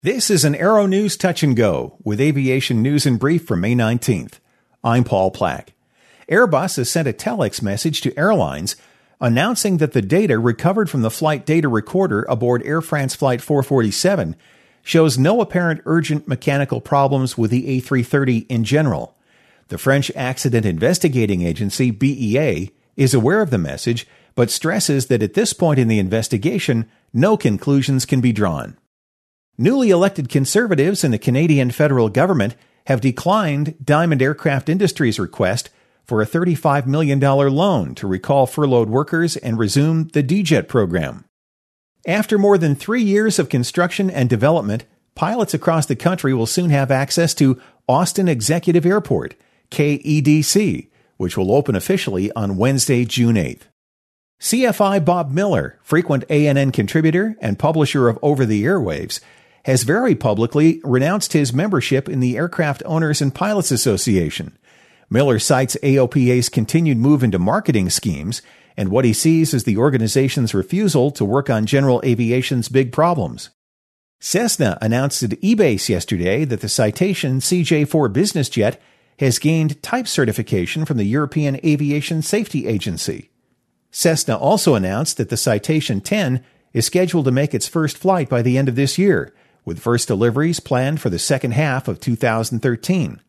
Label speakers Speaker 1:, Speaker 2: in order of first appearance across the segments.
Speaker 1: This is an Aero News Touch and Go with aviation news in brief from May 19th. I'm Paul Plack. Airbus has sent a telex message to airlines announcing that the data recovered from the flight data recorder aboard Air France Flight 447 shows no apparent urgent mechanical problems with the A330 in general. The French Accident Investigating Agency, BEA, is aware of the message, but stresses that at this point in the investigation, no conclusions can be drawn. Newly elected Conservatives in the Canadian federal government have declined Diamond Aircraft Industries' request for a $35 million loan to recall furloughed workers and resume the D-Jet program. After more than 3 years of construction and development, pilots across the country will soon have access to Austin Executive Airport, KEDC, which will open officially on Wednesday, June 8th. CFI Bob Miller, frequent ANN contributor and publisher of Over the Airwaves, has very publicly renounced his membership in the Aircraft Owners and Pilots Association. Miller cites AOPA's continued move into marketing schemes and what he sees as the organization's refusal to work on general aviation's big problems. Cessna announced at EBACE yesterday that the Citation CJ4 business jet has gained type certification from the European Aviation Safety Agency. Cessna also announced that the Citation 10 is scheduled to make its first flight by the end of this year, with first deliveries planned for the second half of 2013.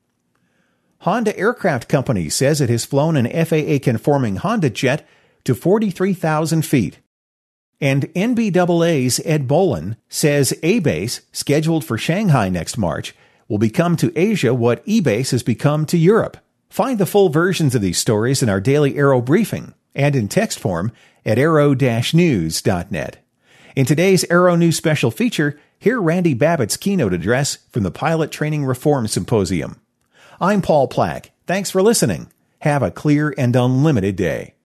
Speaker 1: Honda Aircraft Company says it has flown an FAA-conforming Honda jet to 43,000 feet. And NBAA's Ed Bolin says A-Base, scheduled for Shanghai next March, will become to Asia what E-Base has become to Europe. Find the full versions of these stories in our daily Aero briefing and in text form at aero-news.net. In today's Aero News special feature, hear Randy Babbitt's keynote address from the Pilot Training Reform Symposium. I'm Paul Plack. Thanks for listening. Have a clear and unlimited day.